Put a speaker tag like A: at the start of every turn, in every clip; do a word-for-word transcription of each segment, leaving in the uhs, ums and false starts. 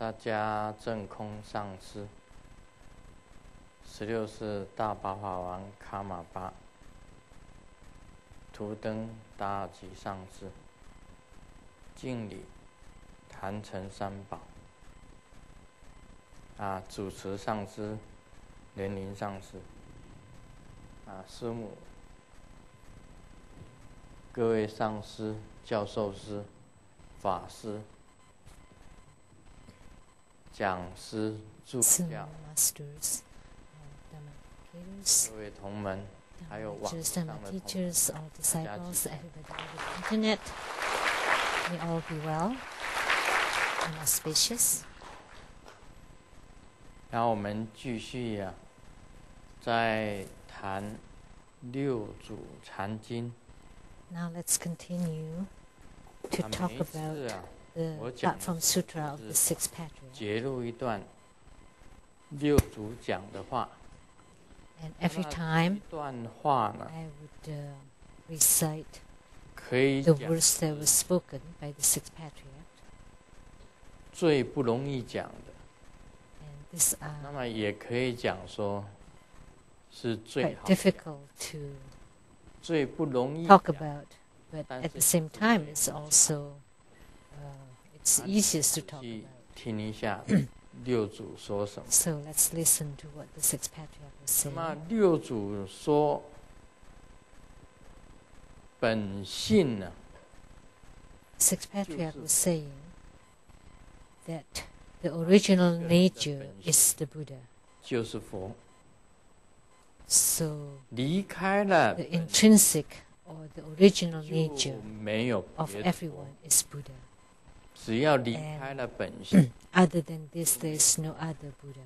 A: 萨迦正空上师，十六世大宝法王卡玛巴，图登达尔吉上师，敬礼坛城三宝。啊，主持上师莲林上师，啊，师母，各位上师、教授师、法师、讲师、助教，各位同门，还有网上的同门，大家吉祥。
B: Internet, may all be well and auspicious.
A: 然后我们继续呀、啊，在谈六祖禅经。
B: Now let's continue to talk about the Platform Sutra of the Sixth Patriarch.
A: 截录一段六祖讲的话。
B: And every time
A: 一段话呢
B: I would uh, recite
A: 可以
B: the
A: 讲
B: words that were spoken by the Sixth Patriarch.
A: 最不容易讲的。
B: And this
A: 那
B: are
A: 么也可以讲说是最
B: quite
A: 好讲
B: difficult to
A: 最不容易
B: talk
A: 讲
B: about, but
A: 但
B: at
A: 是
B: the same time, it's also uh, it's easiest to talk
A: 去
B: about.
A: 听一下六祖说什么。
B: So let's listen to what the Sixth Patriarch was
A: 那么
B: saying.
A: 六祖说，本性呢、
B: Sixth Patriarch
A: 就是
B: was saying that the original
A: 个人的
B: nature
A: 本性
B: is the Buddha.
A: 就是佛，
B: So
A: 离开了
B: the
A: 本
B: intrinsic or the original
A: 就
B: nature
A: 没有
B: of
A: 别的佛。
B: everyone is Buddha.
A: 只要离开了本性，
B: Other than this, there is no other Buddha.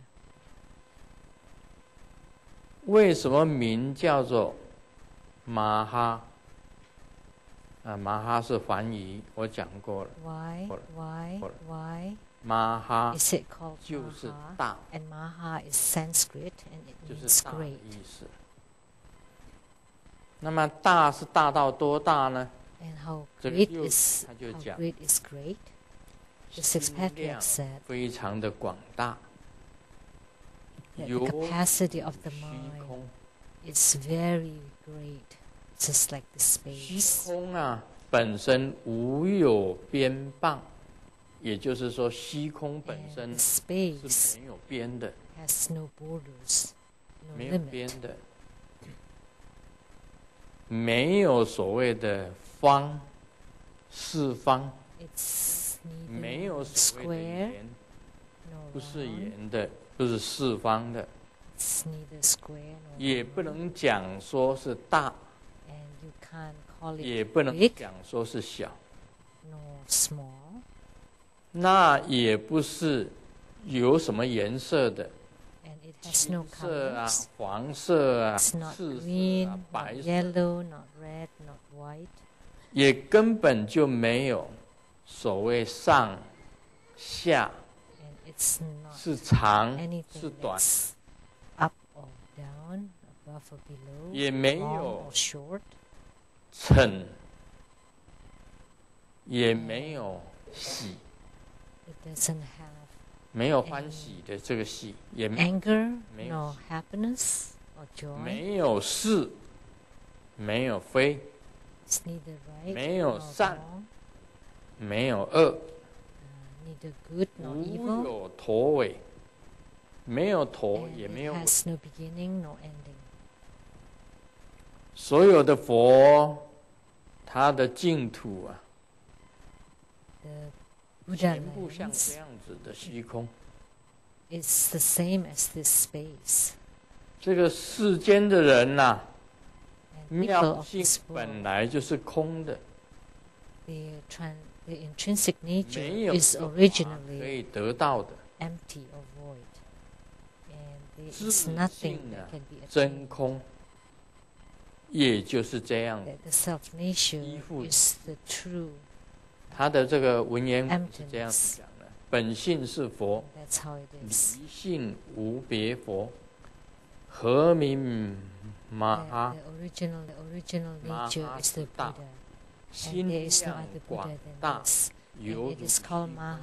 A: 为什么名叫做马哈？啊，马哈是梵语，我讲过了。
B: Why? Why?
A: Hold
B: Why
A: 马哈
B: is it called
A: 就是
B: Maha?
A: 大，
B: And Maha is Sanskrit and it
A: 就
B: means
A: 是大的
B: great.
A: 意思。那么大是大到多大呢？
B: And how
A: 这个
B: great
A: 六
B: is
A: 他就
B: how
A: 讲
B: great is great? The Sixth
A: 心量
B: Patriarch said
A: 非常的广大，
B: that
A: 有
B: the capacity of the
A: 虚
B: mind
A: 空。
B: is very great, just like the
A: 虚
B: space.
A: 空啊，本身无有边傍，也就是说，虚空本
B: And
A: 身
B: the
A: 是
B: space
A: 没有边的，
B: has no borders, no
A: 没有
B: limit.
A: 边的，没有所谓的方、四方，
B: It's
A: 没
B: neither
A: 有所谓的
B: square
A: 圆，
B: nor
A: 不是
B: round.
A: 圆的，不是四方的，
B: It's neither square nor
A: 也
B: round.
A: 不能讲说是大，
B: And you can't call
A: 也
B: it
A: 不能
B: big
A: 讲说是小，
B: nor small.
A: 那也不是有什么颜色的。
B: And it has no
A: 青色啊
B: colors.
A: 黄色啊
B: It's not
A: 赤色
B: green,
A: 啊
B: not
A: 白色
B: yellow, not red, not white.
A: 也根本就没有所谓上下
B: And it's not
A: 是长
B: anything
A: 是短
B: that's up or down, above or below,
A: 也没
B: long
A: 有
B: or short.
A: 嗔也没有喜
B: It doesn't have
A: 没有欢喜的这个喜也没
B: anger,
A: 没有
B: nor happiness or joy.
A: 没有是没有非
B: It's neither right
A: 没有
B: nor
A: 善
B: wrong,
A: 没有恶
B: uh, neither good nor
A: 无
B: evil,
A: 有头尾没有头
B: and
A: 也
B: it
A: 没有尾
B: has no beginning nor ending.
A: 所有的佛他的净土啊
B: The Buddha
A: 全部像
B: lands
A: 这样子的虚空，
B: is the same as this space.
A: 这个世间的人呐、啊，
B: And people
A: 妙
B: of
A: 性
B: this
A: 本
B: world,
A: 来就是空的，
B: the, tran- the intrinsic
A: 没
B: nature
A: 有
B: is
A: 一个法可
B: originally
A: 以得到的，
B: empty or void. And there
A: 自
B: is
A: 性
B: nothing
A: 啊
B: that can be
A: 真
B: attained.
A: 空，也就是这样。
B: That the self nature
A: 依附
B: is the true.
A: 他的这个文言文是这样
B: Emptiness
A: 讲的：本性是佛，
B: That's how it
A: 离
B: is.
A: 性无别佛，何名马
B: The,
A: 哈？
B: the original, the original nature
A: Maha
B: is the
A: 是大，
B: Buddha. And
A: 心
B: there is no
A: 量
B: other
A: 广
B: Buddha than
A: 大，
B: this.
A: 犹
B: And
A: 如
B: it is
A: 虚
B: called
A: 空。
B: Maha,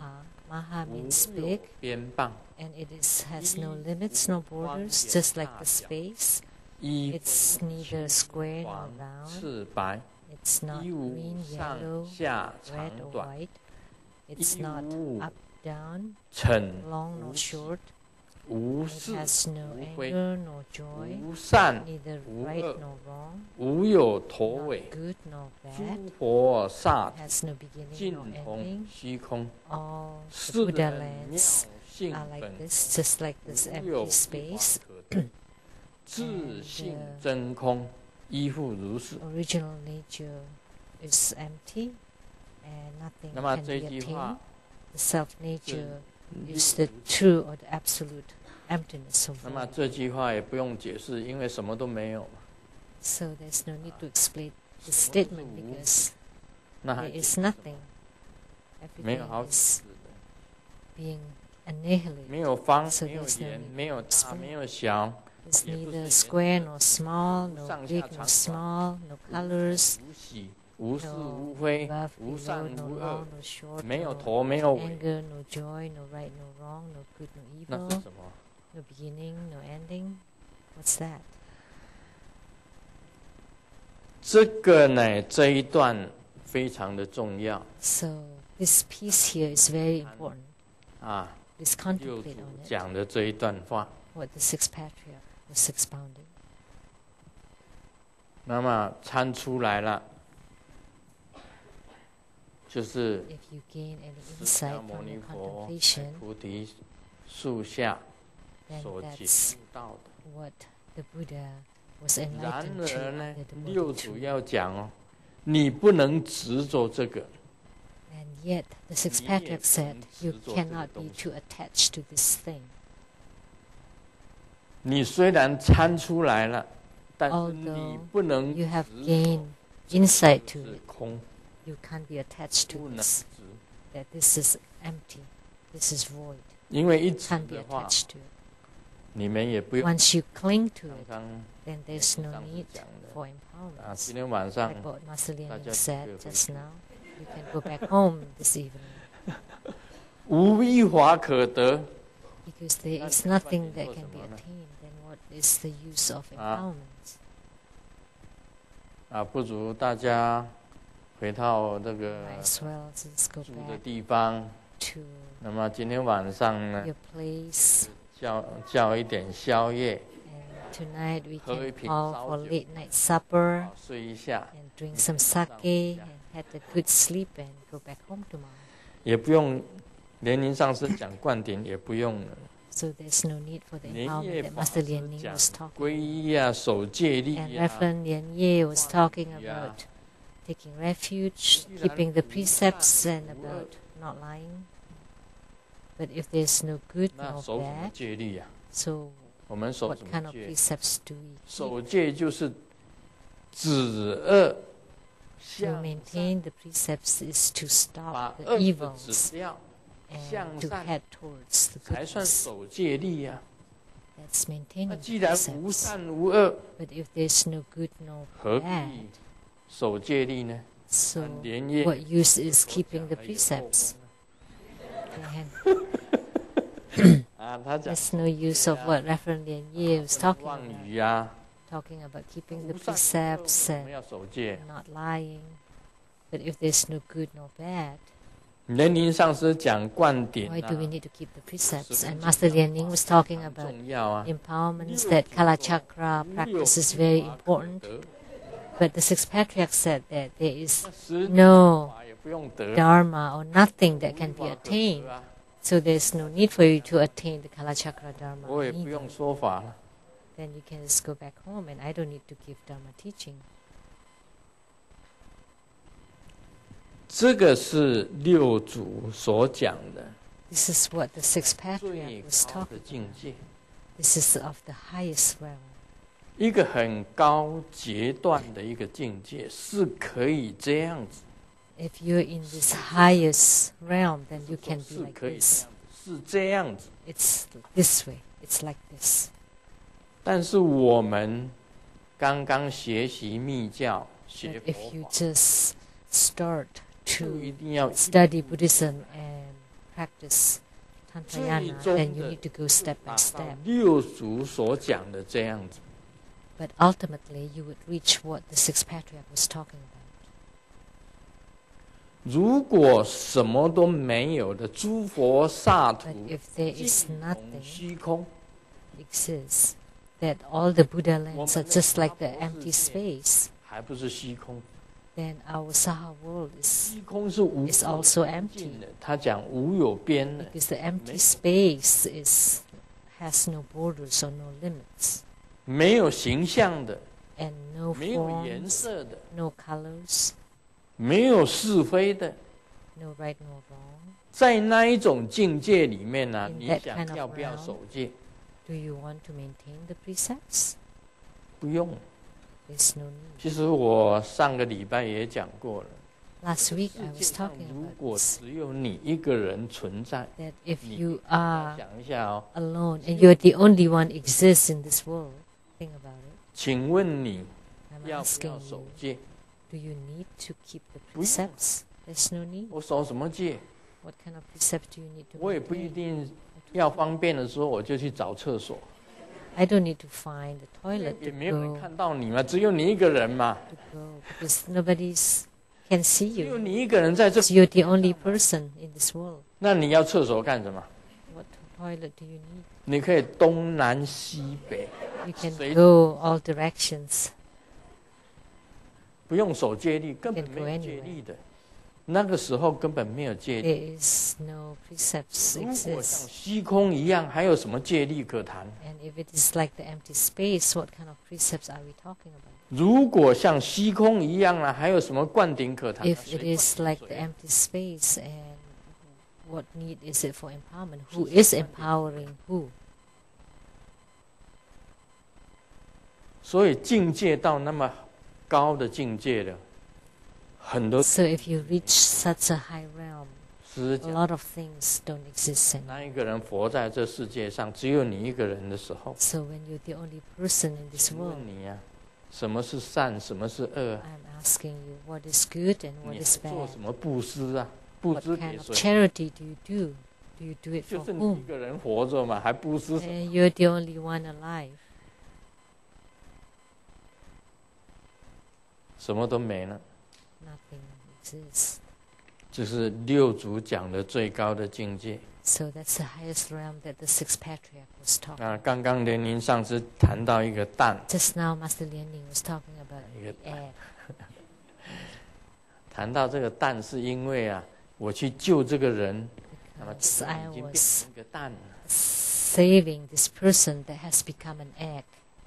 B: Maha means big,
A: 边棒
B: and it is, has no limits, no borders, just like the space. It's neither square nor round.
A: 赤白
B: It's not
A: 衣无
B: green,
A: 上
B: yellow,
A: 下
B: red
A: 长
B: or
A: 短
B: white. It's
A: 衣
B: not
A: 无
B: up, down,
A: 嗔
B: long
A: 无
B: nor short.
A: 无
B: It
A: 事
B: has no
A: 无非
B: anger nor joy,
A: 无善
B: neither
A: 无
B: right
A: 恶
B: nor wrong,
A: 无有头
B: not
A: 尾
B: good nor
A: 诸
B: bad,
A: 佛萨
B: has no beginning
A: 尽
B: nor
A: 同
B: ending.
A: 虚空
B: All the
A: 是
B: Buddha
A: 人妙
B: lands
A: 性
B: are like
A: 本
B: this, just like this
A: 无有
B: empty
A: 一法
B: space.
A: 可得自性真空依复如是。
B: Original nature is empty, and nothing
A: 那么
B: can
A: 这
B: be
A: 句
B: attained.
A: 话
B: The self nature
A: 六
B: is the
A: 祖
B: true or the absolute emptiness of
A: 那么
B: void.
A: 这句话也不用解释，因为什么都没有嘛。
B: So there's no need to explain the
A: 什么都是
B: statement
A: 无，
B: because
A: 那还
B: there
A: 解
B: is
A: 释什么
B: nothing.
A: 没有
B: Everything
A: 好解
B: is
A: 释的，
B: being annihilated.
A: 没有方，
B: So
A: 没有
B: there's no
A: 圆，
B: need
A: 没有
B: to
A: 大，
B: explain.
A: 没有小，
B: It's
A: 也不是
B: neither
A: 圆
B: square
A: 的
B: nor small,
A: 无
B: no
A: 上
B: big
A: 下
B: nor
A: 长短
B: small, no colors,
A: 无喜，无是
B: no
A: 无非，
B: above,
A: 无
B: below,
A: 善
B: no
A: 无
B: long,
A: 恶，
B: no short,
A: 没有
B: no
A: 头，没有尾，
B: anger, no joy, no right, no wrong, no good, no
A: 那
B: evil,
A: 是什么？
B: no beginning, no ending. What's that?
A: 这个呢，这一段非常的重要
B: So this piece here is very important.
A: 啊。
B: Please
A: 六
B: contemplate
A: 祖
B: on it,
A: 讲的这一段话，
B: what the sixth patriarch was expounding.
A: 那么参出来了，就是
B: If you gain any
A: 释迦
B: insight
A: 牟
B: from
A: 尼
B: your
A: 佛在
B: contemplation,
A: 菩提树下
B: then
A: 所解
B: that's
A: 悟到的。
B: what the Buddha was
A: 然
B: enlightened to
A: 而呢
B: under，the
A: 六
B: Bodhi
A: 祖
B: tree.
A: 要讲哦，你不能执着这个，
B: And yet, the sixth
A: 你也
B: patriarch
A: 不
B: said,
A: 能
B: you
A: 执着这个
B: cannot be
A: 东西。
B: too attached to this thing.
A: 你虽然参出来了，但是
B: Although
A: 你不能
B: You have
A: 执
B: gained
A: 着
B: insight
A: 这
B: to
A: 个是
B: it.
A: 空，
B: You can't be attached
A: 不
B: to
A: 能
B: this,
A: 执，
B: that this is empty, this is void.
A: 因为一执
B: Can't be
A: 的话，
B: attached to it.
A: 你们也不用
B: Once you cling to
A: 刚
B: it,
A: 刚
B: then there's no
A: 上次
B: need
A: 讲的
B: for
A: 啊，
B: empowerment.
A: 今天晚上
B: Like what Master Lian
A: 大家
B: said
A: 可以回
B: just
A: 去
B: now, you can go back home this evening.
A: 无一法可得。
B: Because there
A: 那
B: is
A: 你换
B: nothing
A: 点
B: that
A: 做
B: can
A: 什
B: be
A: 么呢？
B: attained, then what is the use of
A: 啊
B: empowerment?
A: 啊，不如大家回到这个
B: Might as well just go
A: 住的
B: back
A: 地方。
B: to
A: 那么今天晚上呢，
B: your place,
A: 叫叫一点宵夜，
B: and tonight we
A: 喝一
B: can
A: 瓶
B: call
A: 烧
B: for
A: 酒
B: late night supper
A: 好睡一下，
B: and drink some sake and have a good sleep and go back home tomorrow.
A: 也不用莲宁上师讲灌顶，也不用了。
B: So there's no need for the
A: 莲
B: empowerment
A: 叶
B: that
A: 法
B: Master
A: 师
B: Lian Ning
A: 讲
B: was talking
A: 皈依呀、守戒律
B: And
A: 呀、
B: Reverend Lian Ye was talking
A: Yeah.
B: about taking refuge, keeping the precepts, and about not lying. But if there's no good
A: 那
B: nor
A: 守什么
B: bad,
A: 戒律呀、
B: so
A: 我们守
B: what
A: 什
B: kind
A: 么
B: of
A: 戒？
B: precepts do we
A: 守
B: keep?
A: 戒就是止恶
B: To
A: 向善，
B: maintain the precepts is to
A: 把
B: stop the
A: 恶的
B: evils
A: 止掉，
B: and
A: 向
B: to
A: 善
B: head towards the
A: 才算
B: goodness.
A: 守戒律呀、
B: That's
A: 那
B: maintaining
A: 既
B: the
A: 然无
B: precepts.
A: 善无恶，
B: But if there's no good nor
A: 何
B: bad,
A: 必守戒律呢？
B: so
A: 按莲叶
B: what use is
A: 所
B: keeping
A: 讲
B: the
A: 的有
B: precepts?
A: 后呢
B: And
A: 啊，他讲
B: there's no use of what Reverend Lian Ye was talking
A: 妄
B: about.
A: 语啊，
B: Talking about keeping the
A: 无善无恶
B: precepts
A: 我们
B: and
A: 要守戒。
B: not lying. But if there's no good nor bad,
A: 莲宁上师讲灌顶
B: why
A: 啊
B: do we need to keep the precepts?
A: 十分
B: And
A: 重
B: Master
A: 要
B: Lian Ning was talking
A: 很
B: about
A: 重要啊。
B: empowerments that Kala Chakra
A: 无有
B: practice is
A: 一
B: very
A: 法可
B: important.
A: 得
B: But the sixth patriarch said that there is
A: 那十
B: no
A: 法也不用得，
B: dharma or nothing that
A: 无
B: can
A: 一
B: be
A: 法可
B: attained.
A: 得啊，
B: So there's no need for you to attain the Kala Chakra dharma.
A: 我也不
B: either.
A: 用说法了。
B: Then you can just go back home and I don't need to give dharma teaching.
A: 这个是六祖所讲的
B: This is what the sixth
A: 最
B: patriarch was
A: 高
B: talking
A: 的境界，
B: This is of the highest realm.
A: 一个很高阶段的一个境界，是可以这样子，
B: If you're in this highest realm, then you
A: 说
B: can be
A: 是
B: like
A: 可以这
B: this.
A: 样子，是这样子。
B: It's this way. It's like this.
A: 但是我们刚刚学习密教、学
B: But if
A: 佛
B: you
A: 法，
B: just start
A: 就一
B: to
A: 定要
B: study Buddhism and practice
A: 最
B: Tantrayana,
A: 终
B: then you
A: 的
B: need to go step
A: 达
B: by
A: 到
B: step.
A: 六祖所讲的这样子。
B: But ultimately, you would reach what the sixth patriarch was talking about.
A: 如果什么都没有的诸佛刹土
B: But if there is
A: 尽同
B: nothing
A: 虚空，
B: exists, that all the Buddha lands are
A: 我们的
B: just like the
A: 娑婆
B: empty
A: 世界
B: space,
A: 还不是虚空？
B: then our Saha world is
A: 虚空是无
B: is
A: 有
B: also
A: 边
B: empty.
A: 尽的，他讲无有边的，
B: because the empty
A: 没
B: space is has no borders or no limits,
A: 没有形象的，
B: and no
A: 没有颜
B: forms,
A: 色的，
B: no colors,
A: 没有是非的。
B: no right, no wrong.
A: 在那一种境界里面呢、
B: In
A: 你
B: that
A: 想
B: kind of
A: 要不要
B: realm
A: 守戒？
B: Do you want to maintain the precepts?
A: 不用。
B: There's no need.
A: 其实我上个礼拜也讲过了，
B: Last week
A: 世
B: I
A: 界
B: was
A: 上
B: talking
A: 如
B: about
A: 果
B: this,
A: 只有你一个人存在，
B: that if
A: 你
B: you
A: 大
B: are
A: 家想一下哦，
B: alone and you're the only one exists in this world, think about it.
A: 请问你
B: I'm
A: 要不
B: asking
A: 要守
B: you,
A: 戒？
B: do you need to keep the
A: 不用。
B: precepts? There's no need.
A: 我守什么戒？
B: What kind of precept do you need to
A: 我也不一
B: maintain?
A: 定要方便的时候我就去找厕所，
B: I don't need to find the toilet
A: 也
B: to
A: 没有人
B: go,
A: 看到你嘛，只有你一个人嘛，
B: to go because nobody's can see
A: 只有
B: you.
A: 你一个人在这，
B: Because you're the only person in this world.
A: 那你要厕所干什么？
B: What toilet do you need?
A: 你可以东南西北，
B: You can
A: 随
B: go all directions.
A: 不用守戒律，根本
B: can
A: 没
B: go
A: 有戒
B: anywhere.
A: 律的。那个时候根本没有戒律。
B: There is no precepts
A: 如果像
B: exist.
A: 虚空一样，还有什么戒律可谈？
B: And if it is like the empty space, what kind of precepts are we talking about?
A: 如果像虚空一样啊，还有什么灌顶可谈？
B: If
A: 谁
B: it is
A: 灌
B: like
A: 顶
B: the
A: 谁
B: empty space, and what need is it for empowerment? Who is empowering who?
A: 所以境界到那么高的境界了，很多
B: So if you reach such a high realm,
A: 师
B: a
A: 讲，
B: lot of things don't exist anymore.
A: 那一个人活在这世界上，只有你一个人的时候，
B: So when you're the only person in this
A: 请
B: world,
A: 问你呀、什么是善，什么是恶？
B: I'm asking you, what is good and
A: 你
B: what
A: 还
B: is
A: 做
B: bad?
A: 什么布施啊？布
B: What
A: 施
B: kind
A: 给
B: of
A: 谁？
B: charity do you do? Do you do it
A: 就
B: for
A: 是你一
B: whom?
A: 个人活着嘛，还布施什么？
B: And you're the only one alive.
A: 什么都没了。
B: Nothing exists.
A: 这是六祖讲的最高的境界。
B: So that's the highest realm that the sixth patriarch was talking.
A: 啊，刚刚莲林上师谈到一个蛋，
B: Just now, Master Lianing was talking about
A: Yeah.
B: the egg.
A: 谈到这个蛋，是因为啊，我去救这个人，那么
B: Because
A: 这个
B: I
A: 人已经变
B: was
A: 成一个蛋了。
B: saving this person that has become an egg.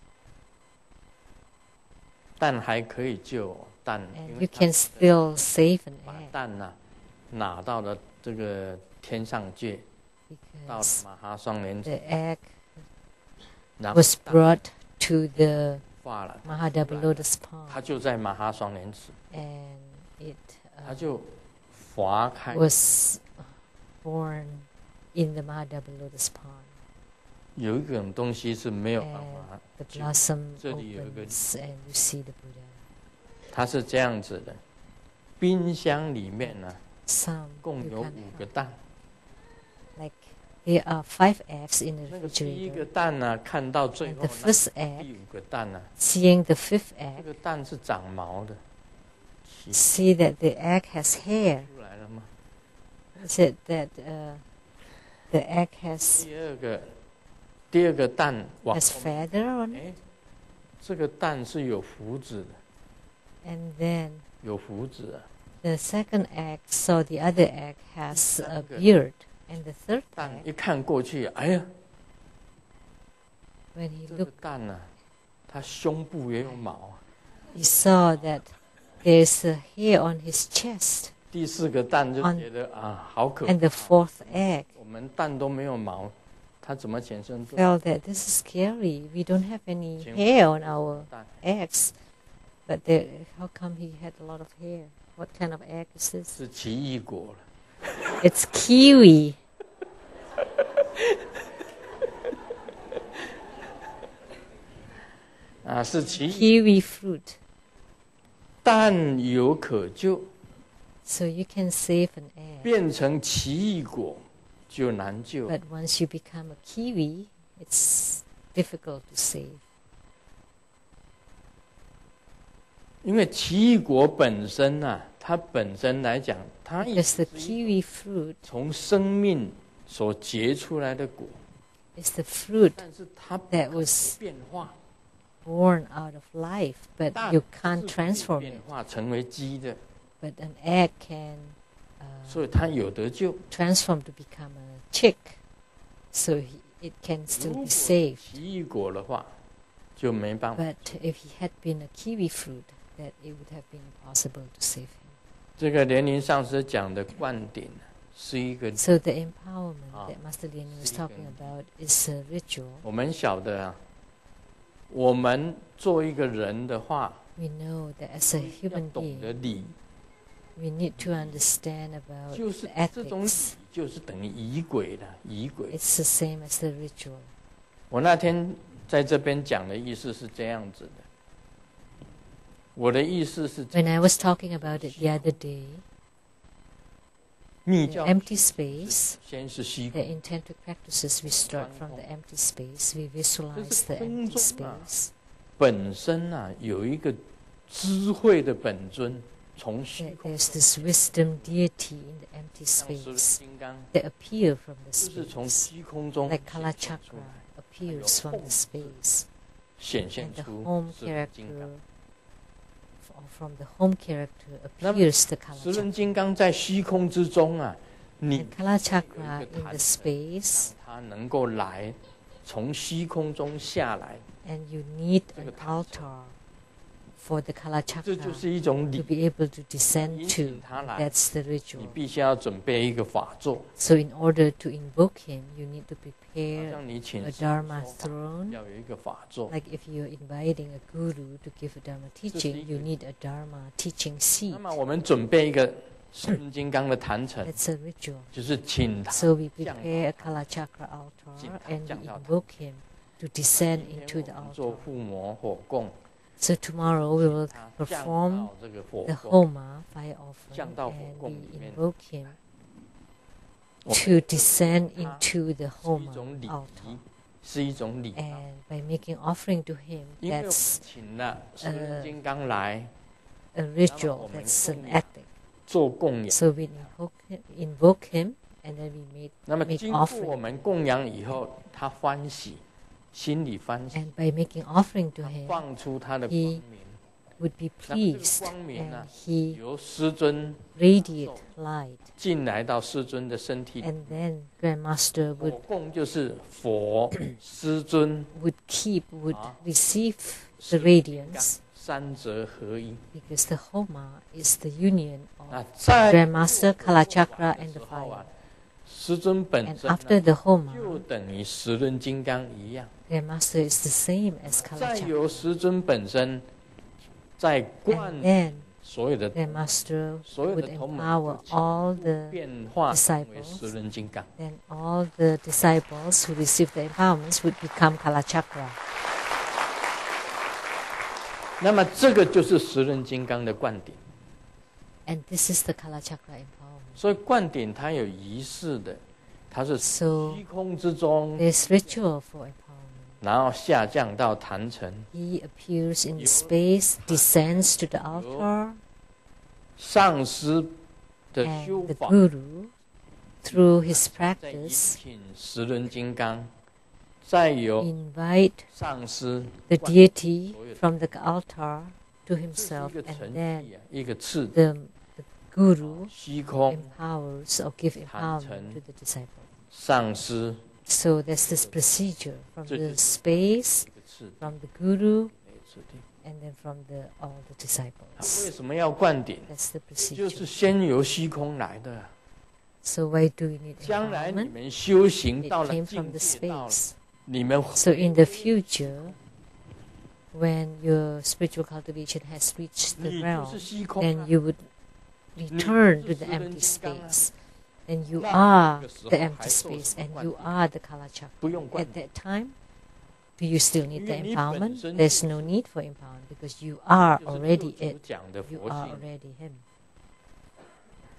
A: 蛋还可以救蛋，因
B: And
A: 为
B: you
A: 它
B: can still save an
A: 把
B: egg
A: 蛋呐、拿到了这个天上界，到了
B: because
A: 马哈双莲池
B: the，egg
A: 然后
B: was
A: 蛋
B: brought to the
A: 化了，
B: Mahadeva Lotus
A: 它
B: Pond
A: 就在马哈双莲池，
B: and it
A: 它
B: uh,
A: 就划开，
B: was born in the Mahadeva Lotus Pond.
A: 有一种东西是没有办
B: And
A: 法，
B: the blossom
A: 这里有一个
B: opens and you see the Buddha.
A: 它是这样子的，冰箱里面呢、
B: Some
A: 共
B: you
A: 有
B: can't
A: 五个
B: help.
A: 蛋，
B: Like there are five eggs in
A: 那
B: the
A: 个第一个
B: refrigerator.
A: 蛋呢、看到最
B: And
A: 后
B: the
A: 那
B: first egg,
A: 第五个蛋呢、
B: seeing the fifth
A: 这
B: egg,
A: 个蛋是长毛的，起
B: see that the egg has hair.
A: 出来了吗？
B: Is it that uh, the egg has
A: 第二个，第二个蛋往
B: has
A: 后面，
B: feather on it?
A: 哎，这个蛋是有胡子的，
B: And then
A: 有胡子啊。
B: the second egg saw the other egg has a
A: Third.
B: beard. And the third
A: 蛋
B: egg,
A: 一看过去，哎呀，
B: when he
A: 这个
B: looked,
A: 蛋呢、它胸部也有毛啊。
B: he saw that there's a hair on his chest.
A: 第四个蛋就
B: On-
A: 觉得啊，好可怕
B: And the fourth egg
A: 我们蛋都没有毛，它怎么产生这
B: felt that this is scary. We don't have any
A: 请
B: hair on our
A: 蛋？
B: eggs. But there, how come he had a lot of hair? What kind of egg is this?
A: 是奇异果了。
B: It's kiwi.
A: 啊，是奇异
B: Kiwi fruit.
A: 蛋有可救，
B: So you can save an egg.
A: 变成奇异果， 就难救。
B: But once you become a kiwi, it's difficult to save.
A: 因为奇异果本身啊，它本身来讲，它也
B: Because the
A: 是一
B: kiwi fruit
A: 从生命所结出来的果，
B: is the fruit
A: 但是它
B: that was
A: 变化，
B: born out of life, but
A: 大
B: you
A: 是
B: can't
A: 可以
B: transform
A: 变
B: it.
A: 化成为鸡的，
B: But an egg can uh,
A: 所以它有得救。
B: transform to become a chick, so he, it can
A: 如
B: still
A: 果
B: be saved.
A: 奇异果的话，就没办法。
B: But if he had been a kiwi fruit, that it would have been impossible to save him.
A: 这个莲林上师讲的灌顶是一个，
B: So the empowerment
A: Ah.
B: that Master Lian was
A: Sige.
B: talking about is a ritual.
A: 我们晓得啊，我们做一个人的话，
B: We know that as a
A: 要
B: human
A: 懂得
B: being,
A: 礼，
B: we need to understand about
A: 就是
B: the
A: 这种礼
B: ethics.
A: 就是等于仪轨的仪轨。
B: It's the same as the ritual.
A: 我那天在这边讲的意思是这样子的，我的意思是，
B: When I was talking about it the other day,
A: 密
B: the
A: 教
B: empty space,
A: 先是虚
B: the
A: 空，
B: intent practices, we start from the empty space. We visualize the
A: 空
B: empty
A: 中啊。
B: space.
A: 本身啊有一个智慧的本尊，从虚
B: That
A: 空
B: there's this wisdom deity in the empty
A: 像十轮
B: space
A: 金刚，
B: that appear from the
A: 就是从
B: space,
A: 虚空中
B: like
A: 显
B: Kala
A: 现出
B: Chakra
A: 来，
B: appears from the space,
A: 显现
B: and the
A: 出
B: home
A: 十轮金刚
B: character,。f- from the home character
A: 那么
B: appears the Kala
A: 十轮
B: Chakra.
A: 金刚在虚空之中啊，你
B: And Kala
A: 有
B: Chakra
A: 一个
B: in
A: 坛
B: the
A: 城
B: space,
A: 让它能够来，从虚空中下来，
B: and you need
A: 这个
B: an
A: 坛城
B: altar for the Kala
A: 这就
B: Chakra
A: 是一种
B: to
A: 礼。
B: be able to descend
A: 引
B: to.
A: 请他来，
B: That's the
A: 你
B: ritual.
A: 必须要准备一个法座，
B: So in order to invoke him, you need to
A: 好
B: prepare
A: 像你请
B: a
A: 师
B: Dharma
A: 说法
B: throne.
A: 要有一个法座。
B: Like if you're inviting a guru to give a Dharma teaching, you need a Dharma teaching
A: 那
B: seat.
A: 么我们准备一个十轮金刚的坛城，
B: That's a ritual.
A: 就是请他
B: So we
A: 降
B: prepare a
A: 到
B: Kala Chakra altar
A: 请他
B: and
A: 降
B: we
A: 到坛。
B: invoke him to descend
A: 今
B: into
A: 天
B: the
A: 我们做
B: altar.
A: 护摩火供，
B: So tomorrow we will
A: 他降
B: perform
A: 到这个火
B: the
A: 供，
B: Homa fire offering
A: 降到火
B: and
A: 供
B: we
A: 里面。
B: invoke him
A: 我们
B: to descend
A: 他
B: into the
A: 是一
B: Homa
A: 种礼
B: altar.
A: 仪，是一种礼貌。
B: And by making offering to him,
A: 因为我们
B: that's
A: 请了十轮金刚来
B: a ritual, that's an ethic.
A: 做供养，
B: So we invoke him, invoke him and then we make,
A: 那么
B: make
A: 经过
B: offering.
A: 我们供养以后，他欢喜，心里欢喜，
B: And by making offering to
A: 他
B: him,
A: 放出他的光
B: he
A: 明，
B: would be
A: 那么这个
B: pleased
A: 光明
B: and
A: 呢，
B: he
A: 由师尊
B: radiate light.
A: 进来到师尊的身体里。
B: And then Grandmaster
A: 火
B: would,
A: 供就是佛、师尊、
B: would keep, would
A: Ah.
B: receive
A: 十
B: the
A: 轮金刚
B: radiance
A: 三者合一。
B: because the Homa is the union
A: 那
B: of
A: 在
B: Grandmaster, Kala
A: 火
B: Chakra
A: 的
B: and
A: 时
B: the
A: 候啊
B: fire.
A: 师尊本
B: And
A: 身
B: after
A: 呢
B: the
A: 就
B: Homa,
A: 等于十轮金刚一样。
B: Grandmaster is the same as Kala
A: 再
B: Chakra.
A: 由师尊本身在灌
B: And then
A: 所有的
B: Grandmaster
A: 所有
B: would
A: 的同门
B: empower
A: 就
B: all the
A: 变化成为
B: disciples.
A: 十轮金刚。
B: then all the disciples who receive the empowerments would become Kala Chakra.
A: 那么这个就是十轮金刚的灌顶。
B: And this is the Kala Chakra empowerment.
A: 所以灌顶它有仪式的，它是
B: So
A: 虚空之中，
B: there's ritual for empowerment.
A: 然后下降到坛城。
B: He appears in space, descends to the altar,
A: 上师的修
B: and the
A: 法，
B: Guru, through his
A: 再引
B: practice,
A: 请十轮金刚，再由
B: invite
A: 上师
B: the
A: 灌
B: deity from the altar to
A: 这是
B: himself,
A: 一个
B: and
A: 程
B: then
A: 序啊，一个次
B: the, the Guru
A: 虚空
B: empowers or give
A: 坛
B: empowerment
A: 城
B: to the disciple.
A: 上师
B: So there's this procedure from
A: 这
B: the
A: 就是
B: space,
A: 这个次
B: from the Guru,
A: 没有次第。
B: and then from the all the
A: 他
B: disciples.
A: 为什么要灌顶？
B: That's the
A: 就是
B: procedure.
A: 先由虚空来的。
B: So why do we need
A: 将来你
B: empowerment?
A: 们修行
B: It
A: 到了
B: came
A: 境
B: from the
A: 界，到了
B: space.
A: 你们
B: So in the future, when your spiritual cultivation has reached the
A: 你就
B: realm,
A: 是虚空
B: then
A: 啊。
B: you would return to the empty space. And you are the empty space, and you are the Kala Chakra.
A: 不用灌
B: At that time, do you still need the
A: 因为你
B: empowerment?
A: 本身
B: There's
A: 就
B: no
A: 是
B: need for empowerment because you are
A: 就是
B: already
A: 六祖
B: it.
A: 讲的
B: You
A: 佛
B: are
A: 性。
B: already Him.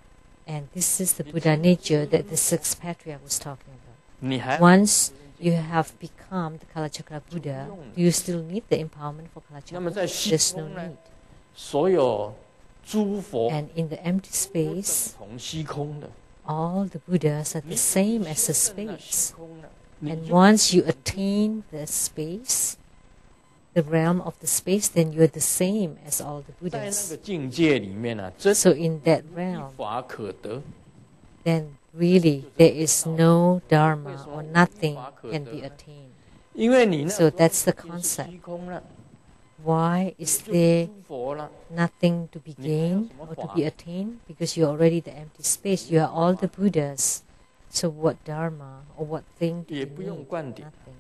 B: And this is the Buddha nature that the sixth patriarch was talking about.
A: 你还
B: Once you have become the Kalachakra Buddha, do you still need the empowerment for
A: 那么
B: Kalachakra?
A: 在虚
B: There's no
A: 空呢，
B: need.
A: 所有诸佛
B: And in the empty
A: 都
B: space,
A: 等同虚空的。
B: all the Buddhas are the
A: 你
B: same as the
A: 修正了
B: space.
A: 虚空了，你
B: And
A: 就
B: once you attain the space, the realm of the space, then you're the same as all the
A: 在那
B: Buddhas.
A: 个境界里面呢，真
B: So in that
A: 无
B: realm,
A: 法可得。
B: then really there is no dharma
A: 为什么
B: or
A: 无
B: nothing
A: 法可
B: can
A: 得
B: be
A: 呢？
B: attained.
A: 因为你那
B: So
A: 时候
B: that's the
A: 已经是
B: concept.
A: 虚空了，
B: Why
A: 你
B: is
A: 就
B: there
A: 诸佛了。
B: nothing to be
A: 你还有
B: gained
A: 什么
B: or to
A: 法？
B: be attained? Because you're already the empty space. You are all the Buddhas. So what dharma or what thing do
A: 也
B: you
A: 不用
B: need?
A: 灌顶。
B: Nothing.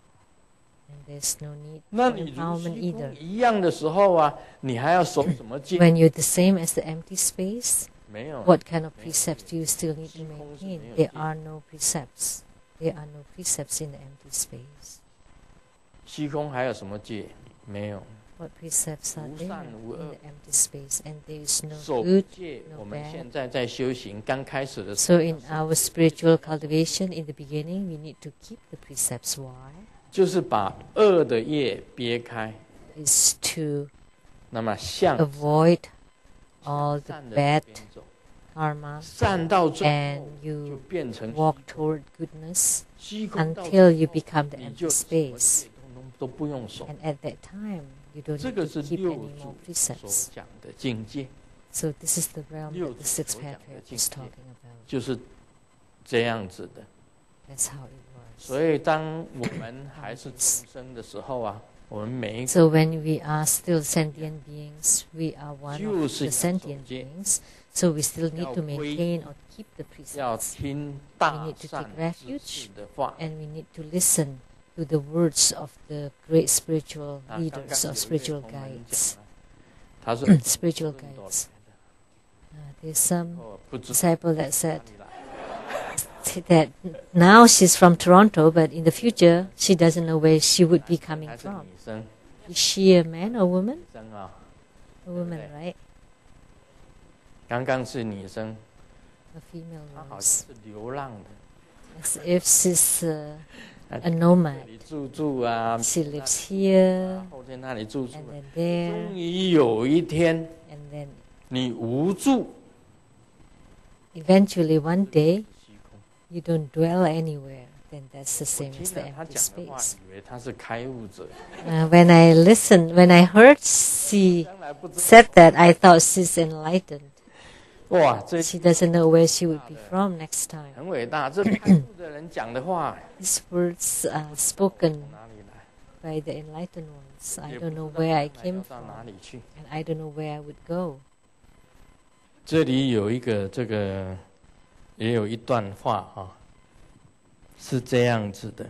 B: And there's no need
A: 那
B: for
A: 你如
B: empowerment
A: 虚空
B: either.
A: 一样的时候啊，你还要守什么戒？
B: When you're the same as the empty space,
A: 没有。
B: what kind of precepts do you still need to
A: 虚空是
B: maintain?
A: 没有
B: There
A: 戒。
B: are no precepts. There are no precepts in the empty space.
A: 虚空还有什么戒？没有。
B: What precepts are
A: 无
B: there
A: 善
B: in
A: 无恶。
B: the empty space? And there is no
A: 守
B: good.
A: 戒，
B: no
A: 我们
B: bad
A: 现在在修行刚开始的时
B: So
A: 候，
B: in our spiritual cultivation, in the beginning, we need to keep the precepts. Why?
A: 就是把恶的业憋开，
B: Is to
A: 那么向
B: avoid all the
A: 善的
B: bad
A: 这边走，
B: karma
A: 善到最
B: and
A: 后就
B: you
A: 变成
B: walk toward goodness
A: 虚空到
B: until
A: 最
B: you
A: 后
B: become the
A: 你
B: empty
A: 就什么
B: space.
A: 戒都都不用守。
B: And at that time, you don't
A: 这
B: need
A: 个
B: to
A: 是
B: keep
A: 六
B: any more
A: 祖所
B: precepts.
A: 讲的境界，
B: So this is the realm
A: 六
B: that the
A: 祖
B: sixth
A: 所讲的
B: patriarch
A: 境
B: is
A: 界
B: talking about.
A: 就是这样子的。
B: That's how it works.
A: 所以，当我们还是众生的时候啊，我们每一个
B: So when we are still sentient beings, we are one
A: 就
B: of
A: 是
B: the
A: 要守
B: sentient
A: 戒，
B: beings. So we still need
A: 要
B: to
A: 皈
B: maintain
A: 依，
B: or keep the
A: 要
B: precepts.
A: 听
B: We
A: 大
B: need to
A: 善
B: take
A: 知
B: refuge
A: 识的话。
B: and we need to listen to the words of the great spiritual
A: 啊，刚刚
B: leaders
A: 有
B: or
A: 一位
B: spiritual
A: 同门
B: guides.
A: 讲了，他是
B: Spiritual
A: 伦敦
B: guides.
A: 来
B: Uh, there's some
A: 的，哦不知道
B: disciple that
A: 哪
B: said
A: 里来。
B: that now she's from Toronto, but in the future she doesn't know where she would be coming
A: 还是
B: from.
A: 女生，
B: Is she a man or woman?
A: 女生啊，
B: A woman,
A: Okay.
B: right?
A: 刚刚是女生，
B: A female
A: 她好像
B: voice.
A: 是流浪的，
B: As if she's uh,
A: 她
B: a
A: 这
B: nomad.
A: 里住住啊，
B: She lives here
A: 后天那里住住
B: and
A: 啊，
B: then there
A: 终于有一天
B: and then
A: 你无助，
B: eventually one day
A: 虚空。
B: you don't dwell anywhere. Then that's the
A: 我
B: same
A: 听
B: as the
A: 了他
B: empty
A: 讲的话，
B: space.
A: 以为他是开悟者，
B: Uh, when I listened, when I heard she
A: 将来不知道
B: said that, I thought she's enlightened.
A: 哇，这
B: She doesn't know where she would be from next time.
A: 很伟大。这开悟的人讲的话，
B: These words are spoken
A: 从哪里来？
B: by the enlightened ones. I
A: 也不
B: don't
A: 知
B: know
A: 道
B: where I
A: 将来
B: came
A: 要到哪
B: from,
A: 里去。
B: and I don't know where I would go.
A: 这里有一个这个，也有一段话哈、是这样子的。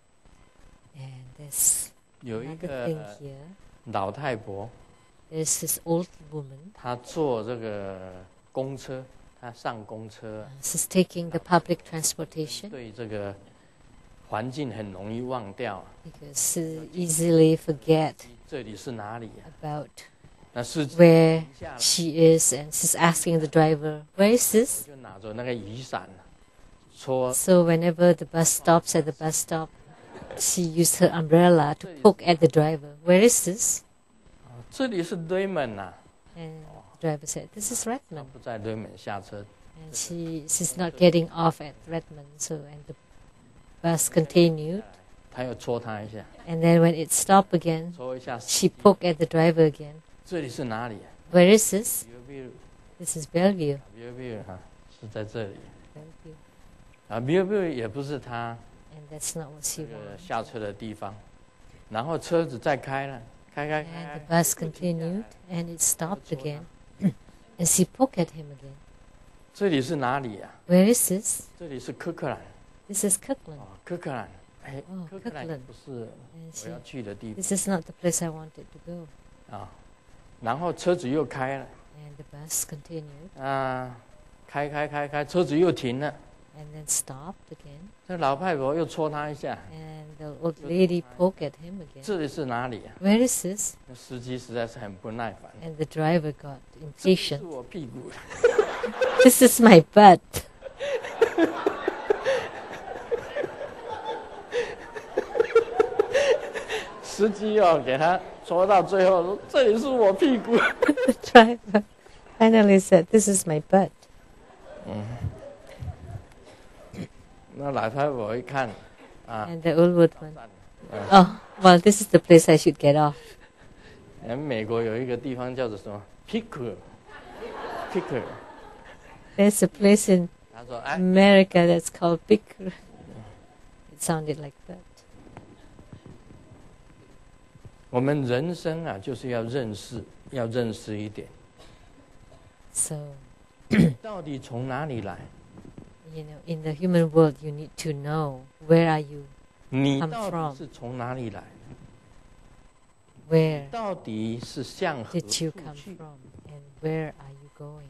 B: And there's
A: 有一
B: another thing
A: 个
B: here.
A: 老太婆，
B: There's this old woman.
A: 她坐这个公车，她上公车，
B: She's taking the public transportation
A: 对这个环境很容易忘掉。
B: because she easily forget
A: 这里是哪里呀、
B: about
A: 那司机
B: where
A: 停下来，
B: she is, and she's asking the driver, "Where is
A: 我
B: this?"
A: 就拿着那个雨伞，戳
B: So whenever the bus stops at the bus stop, she used her umbrella to poke at the driver. "Where is this?"
A: 这里是 Raymond 呐、
B: And the driver said, "This is
A: 她
B: Redmond."
A: 不在 Raymond 下车，
B: And she she's not getting off at Redmond. So and the bus continued.
A: 他又戳他一下，
B: And then when it stopped again,
A: 戳一下。
B: she poked at the driver again.
A: 这里是哪里啊
B: "Where is this?"
A: ？Bellevue，
B: "This is Bellevue."
A: Bellevue 哈，是在这里。
B: Bellevue.
A: 啊 Bellevue 也不是他
B: And that's not what
A: 这
B: she
A: 个
B: wanted.
A: 下车的地方。然后车子再开了，开开
B: And
A: 开
B: the，bus continued, and it stopped again. And she poked at him again.
A: 这里是哪里呀、
B: "Where is this?"
A: 这里是科克兰。
B: "This is Kirkland."
A: 哦，科克兰，哎
B: 哦，
A: 科克兰也
B: Kirkland
A: 不是
B: And
A: 我
B: she,
A: 要去的地
B: "This is not the place I wanted to go."
A: 方啊。然后车子又开了，
B: And the bus continued,
A: 啊，开开开开，车子又停了。
B: and then stopped again.
A: 这老太婆又戳他一下，
B: And the old lady poked at him again.
A: 这里是哪里呀、
B: "Where is this?"
A: 那司机实在是很不耐烦。
B: And the driver got
A: 这是
B: impatient.
A: 我屁股，
B: This is my butt.
A: 司机哦，给他戳到最后说：“这里是我屁股。”
B: The driver finally said, "This is my butt."
A: 那老太婆一看，啊，
B: And the old woodman, "Oh, well, this is the place I should get off."
A: 哎，美国有一个地方叫做什么 Picker，Picker。
B: There's a place in
A: 他说：“哎，
B: America that's called Picker. It sounded like that.
A: 我们人生啊，就是要认识，要认识一点，
B: So,
A: 到底从哪里来？
B: you know, in the human world, you need to know where are you,
A: 你
B: Come
A: 到
B: from
A: 底是从哪里来？
B: where
A: 到底是向何
B: did you
A: 处
B: come
A: 去？
B: from, and where are you going?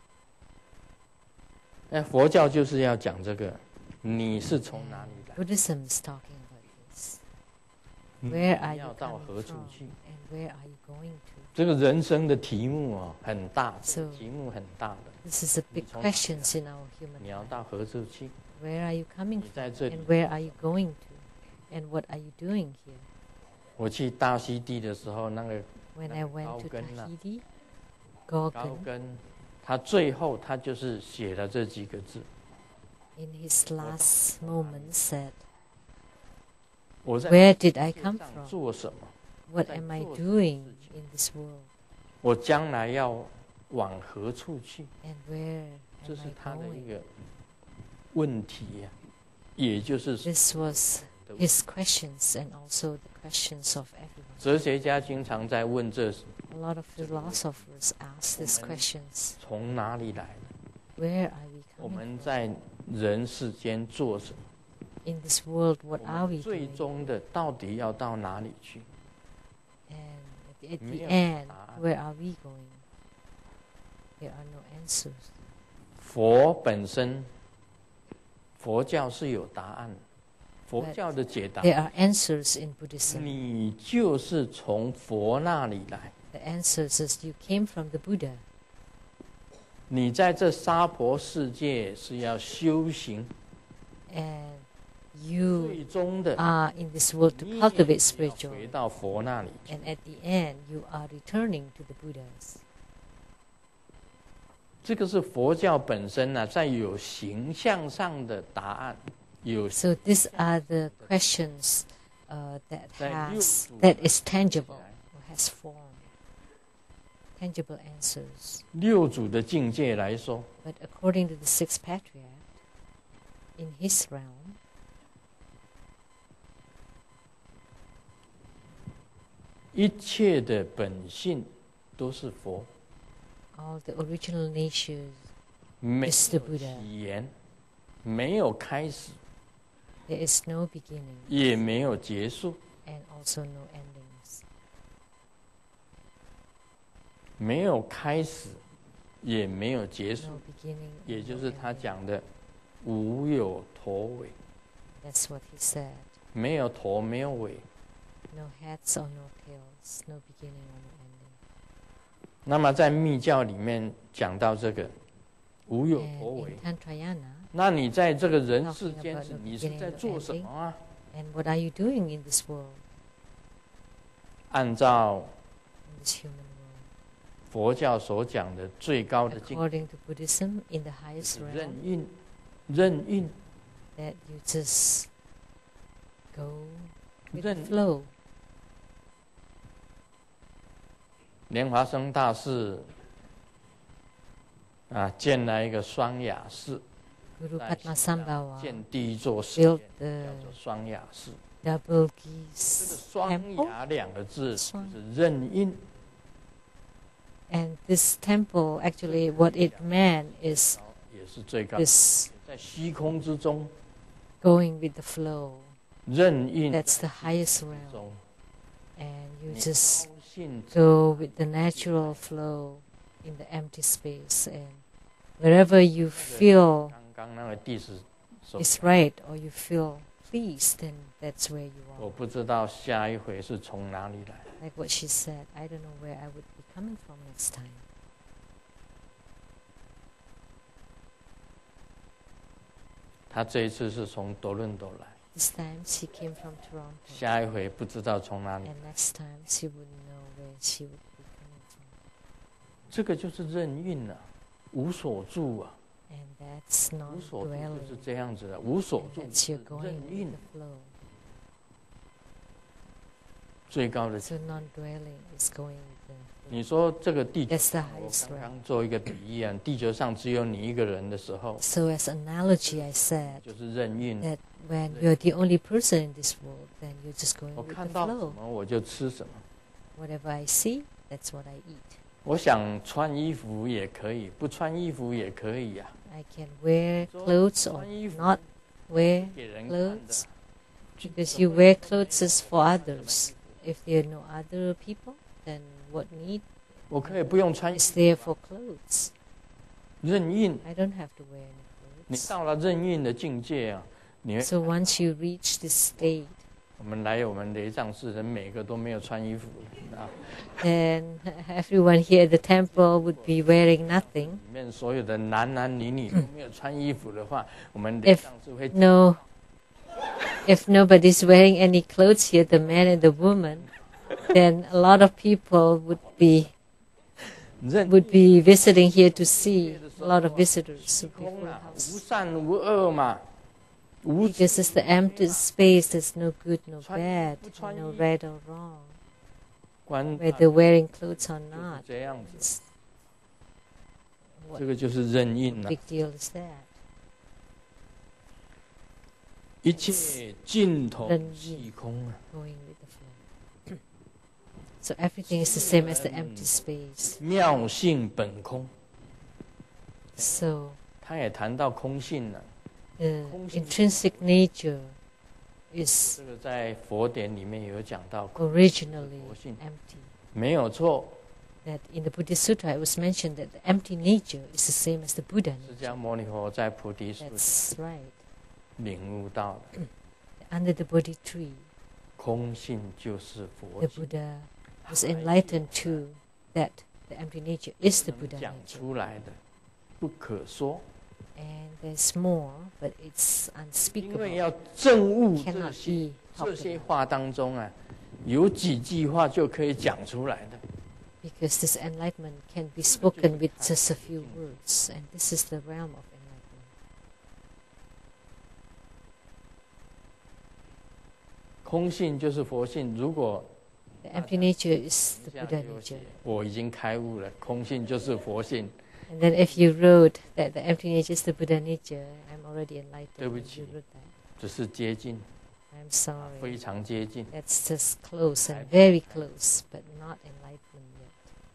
A: 哎，佛教就是要讲这个，你是从哪里来？
B: Buddhism is talking about this. Where are
A: 你
B: you
A: 要到
B: coming
A: 何处
B: from,
A: 去？
B: and where are you going to?
A: 这个人生的题目哦，很大，
B: So
A: 题目很大的。
B: This is the big
A: 你从哪里
B: questions in our human
A: 你要
B: life.
A: 到何处去？
B: Where are you coming
A: 你在这里
B: from, and where are you going to, and what are you doing here?
A: 我去大溪地的时候，那个
B: When
A: 那
B: I
A: 个
B: went
A: 高
B: to
A: 根啊
B: Tahiti,
A: 高
B: Gorgon,
A: 根，他最后他就是写了这几个字：
B: in his last moment said,
A: 我在
B: "Where did I
A: 世界
B: come
A: 上
B: from?
A: 做什么？
B: What
A: 在
B: am I
A: 做什么
B: doing
A: 事情
B: in this world?
A: 我将来要往何处去？
B: And where
A: 这
B: am
A: 是
B: I
A: 他的一
B: going?"
A: 个问题呀、也就是
B: This was his questions and also the questions of everyone.
A: 哲学家经常在问这
B: A lot of philosophers ask these questions.
A: 从哪里来的？
B: Where are we
A: 我
B: coming
A: 们
B: from?
A: 在人世间做什么？
B: In this world, what
A: 我
B: are
A: 们
B: we
A: 最
B: doing?
A: 终的到底要到哪里去？
B: And at the, at
A: 没
B: the
A: 有
B: end,
A: 答案。
B: where are we going? There are no answers.
A: 佛本身，佛教是有答案的，佛
B: But
A: 教的解答，
B: There are answers in Buddhism.
A: 你就是从佛那里来。
B: The answers is you came from the Buddha.
A: 你在这娑婆世界是要修行，
B: And you
A: 最终的
B: are in this world to
A: 你也
B: cultivate
A: 要
B: spiritual.
A: 回到佛那里去。
B: And at the end, you are returning to the Buddhas.
A: 这个是佛教本身呢、在有形象上的答案，有
B: So these are the questions uh, that
A: 在六
B: has
A: 祖
B: that is tangible or has form, tangible answers.
A: 六祖的境界来说，
B: But according to the sixth patriarch, in his realm,
A: 一切的本性都是佛，
B: all the original natures
A: 没
B: is the
A: 有
B: Buddha.
A: 起源，没有开始，
B: There is no beginning
A: 也没有结束，
B: and also no endings.
A: 没有开始，也没有结
B: No
A: 束，
B: beginning.
A: 也
B: and
A: 就
B: no
A: 是他
B: ending.
A: 讲的无有头尾，
B: That's what he said.
A: 没有头，没有尾。
B: No heads or no tails. No beginning or no ending.
A: 那么在密教里面讲到这个无有头
B: And
A: 尾
B: in，Tantrayana,
A: 那你在这个人世
B: Talking
A: 间
B: about
A: 是
B: the
A: 你是
B: beginning
A: 在
B: and
A: 做什么啊？
B: and what are you doing in this world,
A: 按照
B: in this human world?
A: 佛教所讲的最高的境界
B: According to Buddhism, in the highest
A: 是任
B: realm,
A: 运，任运，
B: that you just go with the
A: 任
B: flow.
A: 莲华生大士啊，建了一个双雅寺，
B: Guru
A: 在
B: Padma
A: 西藏
B: Sambhava
A: 建第一座寺
B: built
A: 院，
B: the
A: 叫做双雅寺。
B: double
A: 这个
B: geese
A: 双
B: temple,
A: 雅两个字就
B: 双
A: 是任运，
B: and this temple actually what it meant is
A: 也是最高，
B: this
A: 在虚空之中
B: going with the flow.
A: 任运
B: That's the highest realm,
A: 中，
B: and you
A: 你
B: just
A: 高兴
B: go with the natural flow in the empty space, and wherever you feel
A: 刚刚那个弟子所，
B: is right or you feel pleased, then that's where you
A: 我
B: are.
A: 不知道下一回是从哪里来。
B: Like what she said, I don't know where I would be coming from next time.
A: 他这一次是从多伦多来，
B: This time she came from Toronto,
A: 下一回不知道从哪里。
B: and next time she wouldn't know where she would be coming from.
A: 这个就是任运啊，无所住啊，
B: And that's
A: 无所住
B: non-dwelling.
A: 就是这样子的，无所
B: And
A: 住
B: that's
A: 是
B: you're going
A: 任
B: with
A: 运
B: the flow.
A: 最高的。
B: So non-dwelling is going with the flow.
A: 你说这个地球，
B: That's the
A: 我
B: highest
A: 刚
B: rank.
A: 刚做一个比喻啊，地球上只有你一个人的时候，
B: So as analogy, I said
A: 就是任运。
B: that when you're the only person in this world, then you're just going
A: 我
B: with
A: 看
B: the
A: 到什
B: flow.
A: 么我就吃什么。
B: Whatever I see, that's what I eat.
A: 我想穿衣服也可以，不穿衣服也可以呀、
B: I can wear
A: 说
B: clothes or
A: 穿衣服
B: not wear
A: 给人看的
B: clothes, because you wear clothes is for others. If there are no other people, then what need
A: 我可以不用穿衣
B: is
A: 服
B: there for clothes?
A: 任运。
B: I don't have to wear any
A: 你
B: clothes.
A: 到了任运的境界啊，你会
B: So once you reach this state,
A: 我们来我们雷藏寺人每个都没有穿衣服啊，
B: then everyone here at the temple would be wearing nothing.
A: 里面所有的男男女女都没有穿衣服的话，我们雷
B: If
A: 藏寺会
B: no, if nobody's wearing any clothes here, the man and the woman, then a lot of people would be
A: 任
B: would be visiting here to see. A lot of visitors would be
A: 空
B: full
A: 啊，无
B: house.
A: 善无恶嘛，无
B: Because it's the empty space, there's no good, no bad, no right or wrong,
A: 观
B: whether wearing clothes or
A: 就是
B: not.
A: 这样子，
B: It's, what
A: 这个就是任运啊，
B: big deal is that?
A: 一切尽头
B: 任运
A: 虚空啊，
B: Going with the flow. So everything is the same as the empty space.
A: 妙性本空。
B: So
A: 他也谈到空性了，
B: the intrinsic nature is
A: 这个在佛典里面有讲到，
B: originally empty.
A: 没有错。
B: That in the Buddhist Sutra it was mentioned that the empty nature is the same as the Buddha
A: 释
B: nature.
A: 迦牟尼佛在菩提树
B: That's right.
A: 领悟到了，
B: Under the Bodhi tree,
A: 空性就是佛
B: the
A: 性，
B: Buddha was enlightened to that the empty nature is the
A: 不能
B: Buddha
A: 讲
B: nature.
A: 出来的，不可说，
B: And there's more, but it's
A: 因为
B: unspeakable.
A: 要证悟这
B: Cannot
A: 些
B: be
A: 这些
B: talked about.
A: 话当中啊，有几句话就可以讲出来的。
B: Because this enlightenment can be spoken with just a few words, and this is the realm of enlightenment.
A: 空性就是佛性，如果
B: The empty nature is
A: 一
B: the
A: 下
B: Buddha
A: 就写
B: nature.
A: 我已經開悟了，空性就是佛性。
B: And then if you wrote that the empty nature is the Buddha nature, I'm already enlightened.
A: 对不
B: and
A: 起。
B: you wrote that.
A: 只是接近，
B: I'm sorry.
A: 非常接近。
B: That's just close and very close, but not enlightenment yet.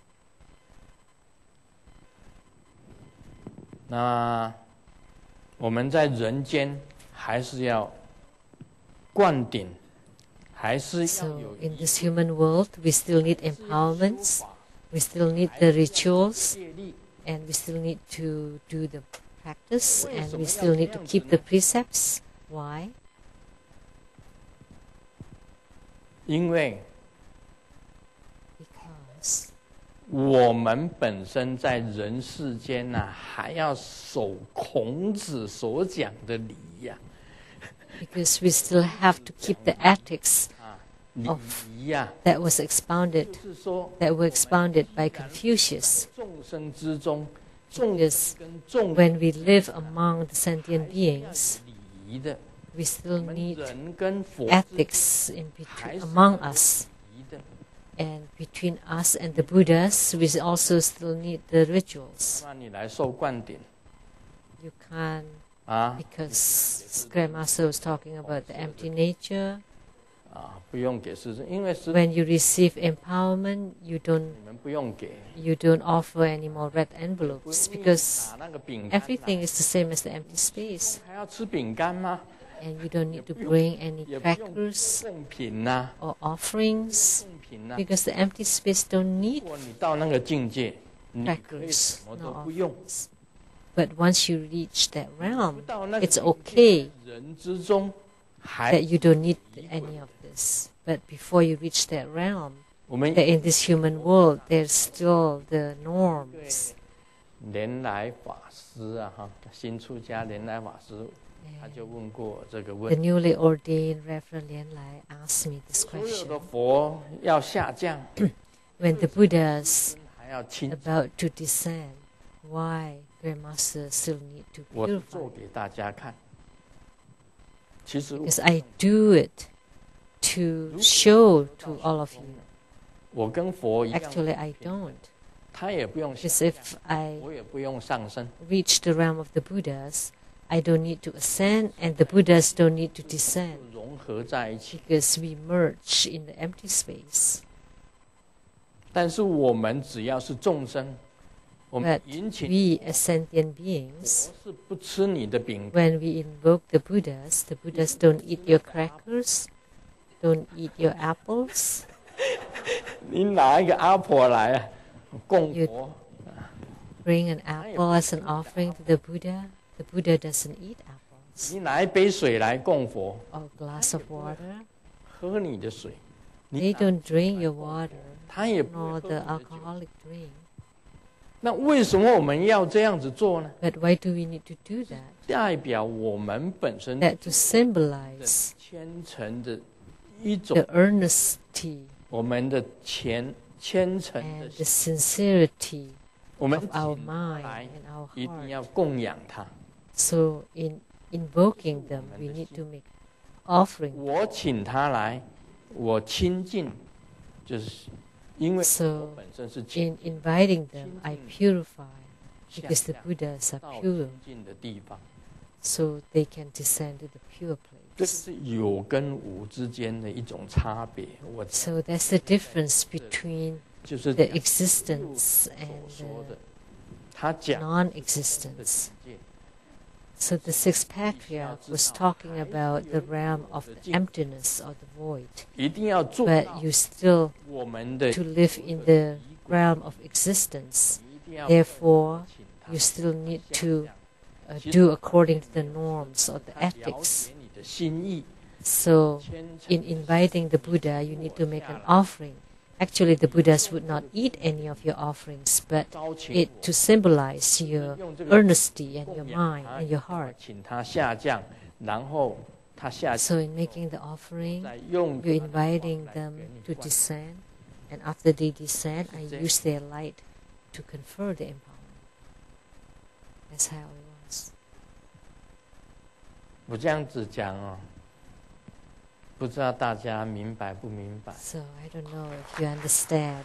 A: 那我们在人間還是要灌頂，還是要
B: So
A: 有
B: in this human world, we still need empowerments, we still need the rituals,
A: 戒律。
B: and we still need to do the practice, and we still need to keep the precepts. Why?
A: 因為
B: Because
A: 我們本身在人世間呐、啊，還要守孔子所講的禮呀、
B: because we still have to keep the ethics
A: 啊，禮
B: Of
A: 儀呀、
B: that was expounded
A: 就是說
B: that were expounded by Confucius.
A: 眾生之中，眾
B: Because
A: 生跟眾
B: when we live among the sentient
A: 禮
B: beings,
A: 儀的，
B: we still
A: 我們
B: need
A: 人跟佛之
B: ethics in
A: 還
B: between
A: 是
B: among
A: 要有
B: us,
A: 禮的。
B: and between us and the Buddhas, we also still need the rituals.
A: 那你來受灌頂
B: You can't,
A: 啊
B: because Grandmaster was talking about the empty nature.
A: 啊，不用給師尊，因為師
B: When you receive empowerment, you don't
A: 你們不用給，
B: you don't offer any more red envelopes
A: 不用
B: because
A: 拿那個餅乾
B: everything is the same as the empty space,
A: 還要吃餅乾嗎？
B: and you don't need to bring any
A: 也不用
B: crackers
A: 貢品呐、
B: or offerings
A: 貢品呐、
B: because the empty space don't need
A: 如果你到那個境界，你可以
B: crackers
A: 什麼都
B: nor
A: 不用。
B: offerings. But once you reach that
A: 不
B: realm,
A: 到那個
B: it's
A: 境
B: okay
A: 界人之中，還
B: that you don't need any of this. But before you reach that realm,
A: 我們
B: that in this human world, there's still the norms.
A: 蓮來法師啊，哈，新出家蓮來法師， 他就问过我这个
B: The
A: 问题。
B: newly ordained Reverend Lian Lai asked me this
A: 所有
B: question.
A: 的佛要下降，
B: When the Buddhas
A: 还要清，
B: about to descend, why Grandmaster still need to
A: 我是
B: purify?
A: 做给大家看。其实
B: Because I do it to show to all of you.
A: 我跟佛一样，
B: Actually, I don't.
A: 他也不用下
B: Because
A: 降，
B: if I
A: 我也不用上升。
B: reach the realm of the Buddhas, I don't need to ascend, and the Buddhas don't need to descend.
A: 融合在一起。
B: Because we merge in the empty space.
A: 但是我们只要是众生，我们
B: But
A: 引起
B: we as sentient beings,
A: 佛是不吃你的饼，
B: when we invoke the Buddhas, the Buddhas don't eat your crackers, don't eat your apples.
A: 你拿一个阿婆来啊供佛，
B: Bring an apple as an offering to the Buddha. The Buddha doesn't eat apples.
A: 你拿一杯水来供佛，
B: Or a glass of water.
A: 喝你的水，
B: They
A: 你拿
B: don't drink your water,
A: 他也不会
B: nor
A: 喝
B: the
A: 你的酒。
B: alcoholic drink.
A: 那为什么我们要这样子做呢？
B: But why do we need to do that?
A: 代表我们本身
B: That to
A: 的
B: symbolize
A: 虔诚的一种
B: the，earnesty
A: 我们的虔虔诚的
B: and the sincerity
A: 我们
B: of our
A: 请他
B: mind
A: 来
B: and our
A: 一定
B: heart.
A: 要供养他。
B: So in invoking them, we need to make offering.
A: 我请他来，我亲近，就是因为
B: So
A: 我本身是亲
B: in inviting them, I purify
A: 下
B: because the
A: 降
B: Buddhas are
A: 到
B: pure,
A: 亲近的地方。
B: so they can descend to the pure
A: 这
B: place.
A: 是有跟无之间的一种差别。我
B: So that's the difference between
A: 就是
B: the
A: 讲
B: existence
A: 所
B: and
A: 说的
B: the，
A: 他讲的
B: non-existence.
A: 世界
B: So the sixth patriarch was talking about the realm of the emptiness or the void,
A: 一定要做
B: but
A: 到
B: you still
A: 我们的
B: to live in the realm of existence.
A: 一定要
B: Therefore,
A: 请他
B: you still need
A: 下
B: to
A: 降
B: uh, do according to the norms or the
A: 他了
B: ethics.
A: 解你的心意，
B: So
A: 虔诚
B: in inviting the Buddha, you need to make an offering. Actually, the Buddhas would not eat any of your offerings, but
A: 招请
B: it
A: 我
B: to symbolize your
A: 用这个
B: earnesty and your
A: 供养
B: mind
A: 他
B: and your heart.
A: 请他下降，然后他下降，
B: So in making the offering,
A: 再用
B: you're
A: 他的
B: inviting
A: 光来
B: them
A: 给你
B: to
A: 灌
B: descend, and after they descend, I
A: 是这样。
B: use their light to confer the empowerment. That's how it was.
A: 我这样子讲哦，不知道大家明白不明白？
B: So I don't know if you understand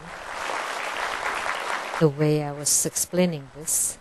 B: the way I was explaining this.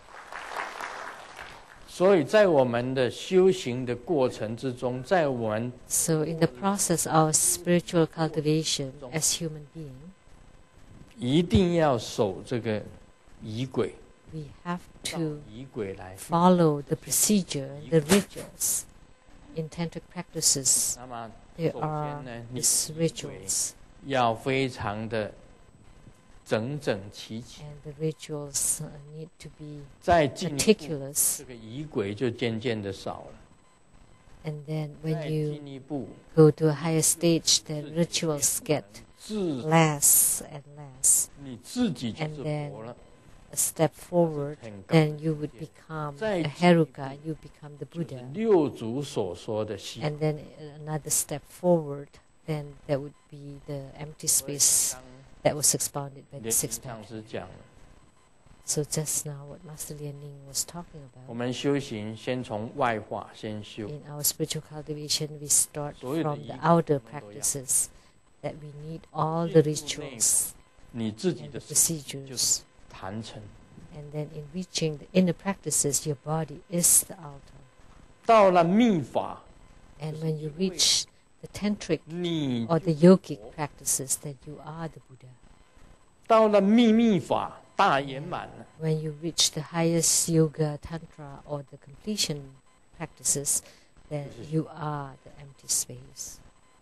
A: 所以在我们的修行的过程之中，在我们
B: So in the process of spiritual cultivation as human being,
A: 一定要守这个仪轨，
B: we have
A: 照
B: to
A: 仪轨来。
B: follow the procedure, the rituals. In tantric practices,
A: 那么
B: there
A: 首
B: are
A: 先呢，你
B: these
A: 仪轨
B: rituals,
A: 要非常的整整齐齐，
B: and the rituals uh, need to be
A: 再进一步，
B: meticulous.
A: 这个仪轨就渐渐的少了。
B: And then
A: 再
B: when you
A: 进一步，
B: go to a higher stage, the rituals get
A: 自
B: less and less.
A: 你自己就
B: And
A: 是
B: then
A: 佛了。
B: A step forward,
A: 很高
B: then you would become
A: 再
B: a
A: 进一步
B: Heruka, you become the
A: 就是
B: Buddha.
A: 六祖所说的西。
B: And then another step forward, then that would be the empty
A: 所以
B: space
A: 刚
B: that was expounded by the
A: 莲
B: sixth
A: 上
B: patriarch.
A: 师讲了，
B: So just now what Master Lian Ning was talking
A: 我
B: about,
A: 们修行先从外化先修，
B: in our spiritual cultivation, we start
A: 所有的
B: from
A: 仪
B: the
A: 轨
B: outer
A: 我们都要。
B: practices, that we need all the
A: 进入内
B: rituals
A: 你自己
B: and
A: 的
B: the
A: 身体就是
B: procedures.
A: 坛城。
B: And then in reaching the inner practices, your body is the altar.
A: 到了密法，
B: And when you reach the tantric
A: 你
B: or the yogic practices, that you are the Buddha.
A: 到了秘密法大圆满了，
B: When you reach the highest yoga, tantra, or the completion practices, then you are the empty space.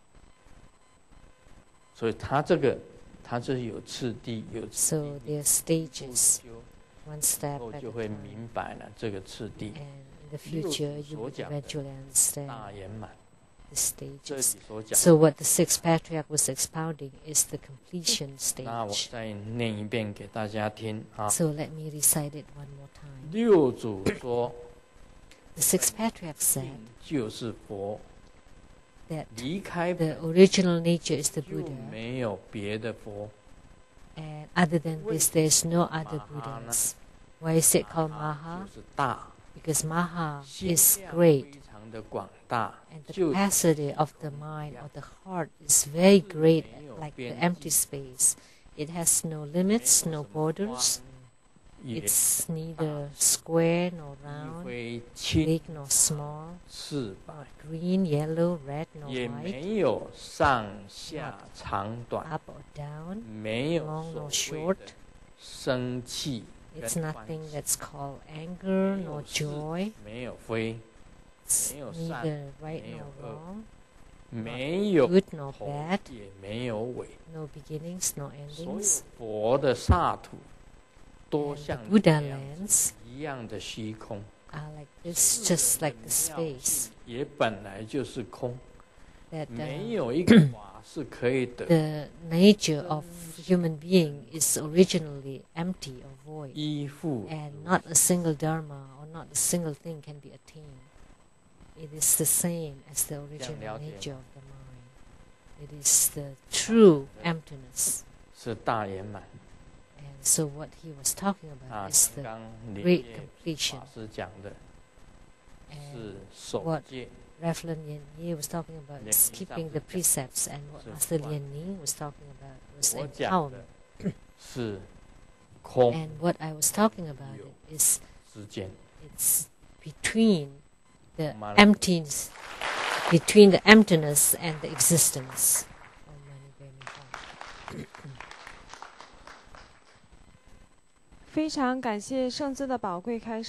A: 所以他这个它是有次第，有次
B: So
A: 第，
B: there are stages,
A: 修
B: one step
A: 后
B: at
A: 就
B: a
A: 会
B: time.
A: 明白了这个次第
B: And in the future, you would eventually understand
A: 大圆满。
B: the
A: 这里
B: stages.
A: 所讲，
B: So what the sixth patriarch was expounding is the completion
A: 那我
B: stage.
A: 再念一遍给大家听啊。
B: So let me recite it one more time.
A: 六祖说，
B: the six patriarchs said
A: 就是佛，
B: that
A: 离开
B: the
A: 本
B: original nature is the
A: 就
B: Buddha,
A: 没有别的佛。
B: and other than this, there is no other Buddhas. Why is it called
A: 就
B: Maha?
A: 是大，
B: Because Maha
A: 心
B: is
A: 量
B: great,
A: 非常的广大，
B: and the
A: 就
B: capacity of the mind or the heart is very great,
A: 没有
B: like the
A: 边
B: empty space. It has no limits,
A: 没有
B: no
A: 什么
B: borders.
A: 宽也
B: It's neither square nor
A: 亦
B: round,
A: 非青
B: big nor small,
A: 赤白，
B: not green, yellow, red nor
A: 也
B: white,
A: 没有上下长短，
B: up or down,
A: 没有
B: long
A: 所
B: nor
A: 谓
B: short.
A: 的生气
B: It's
A: 跟欢
B: nothing
A: 喜，
B: that's called anger
A: 没有
B: nor
A: 是
B: joy.
A: 没有非，
B: It's
A: 没有善
B: neither right
A: 没有
B: nor
A: 恶
B: wrong,
A: 没有
B: good nor
A: 头
B: bad,
A: 也没有尾。
B: no beginnings nor
A: 所有
B: endings.
A: 佛的刹土都
B: And the
A: 像
B: Buddha
A: 这样
B: lands
A: 一样的虚空，
B: are like this,
A: 世
B: just
A: 人
B: like
A: 的
B: the
A: 妙
B: space
A: 性也本来就是空，
B: that
A: 没
B: uh,
A: 有一个法是可以得
B: the nature of human being is originally empty or void,
A: 依附
B: and not a single dharma or not a single thing can be attained. It is the same as the original
A: 了解吗？
B: nature of the mind. It is the true emptiness.
A: 是大圆满
B: And so what he was talking
A: 啊
B: about！is
A: 刚
B: the
A: 刚林
B: great
A: 业
B: completion.
A: 法师讲的
B: And
A: 是守
B: what
A: 戒，
B: Reverend Lien Yi was talking about is
A: Lien Yi
B: keeping the precepts, and what
A: 是
B: Master
A: 观
B: Lien Ning was talking about was
A: 我讲的
B: empowerment.
A: 是空
B: And what I was talking about
A: 有
B: it is
A: 之间，
B: it's between the
A: Mala-
B: emptiness, between the emptiness and the existence. Om Mani Padme Hum.
C: 非常感谢圣尊的宝贵开示。